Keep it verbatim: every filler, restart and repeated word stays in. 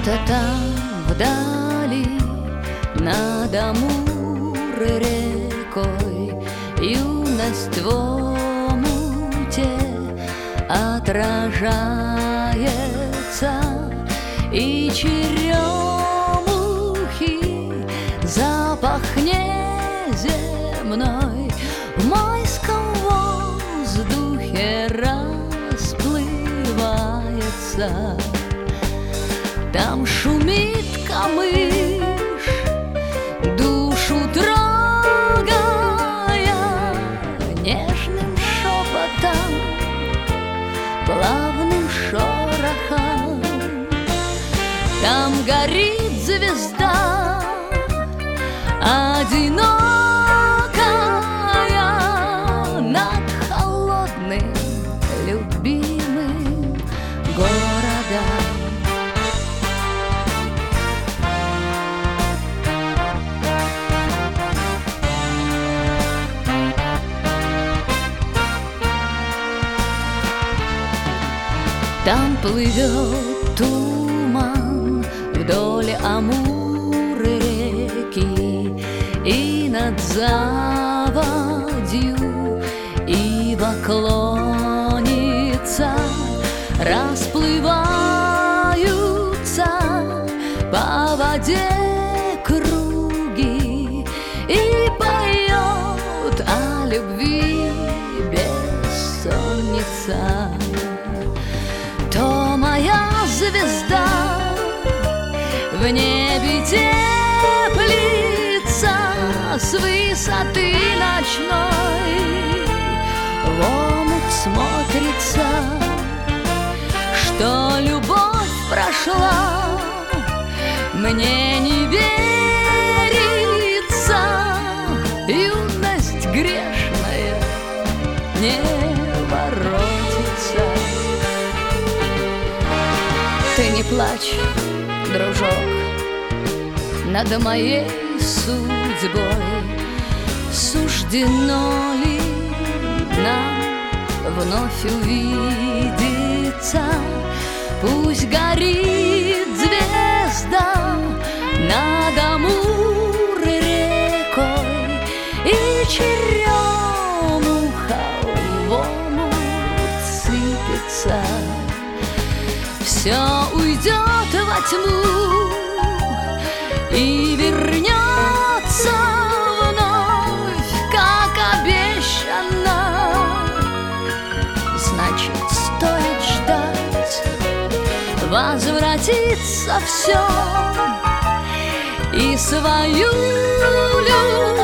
Где-то там вдали над Амур-рекой юность в омуте отражается, и черемухи запах неземной в майском воздухе расплывается. Там шумит камыш, душу трогая нежным шепотом, плавным шорохом. Там горит звезда одинокая над холодным любимым городом. Там плывет туман вдоль Амур-реки, и над заводью ива клонится, расплываются по воде круги, и поет о любви бессонница. То моя звезда в небе теплится с высоты ночной, в омут смотрится, что любовь прошла, мне не верится, юность грешная не воротится. Ты не плачь, дружок, над моей судьбой. Суждено ли нам вновь увидеться? Пусть горит звезда над Амур-рекой, и черемуха в омут сыпется. Все уйдет во тьму и вернется вновь, как обещано. Значит, стоит ждать, возвратится все, и свою любовь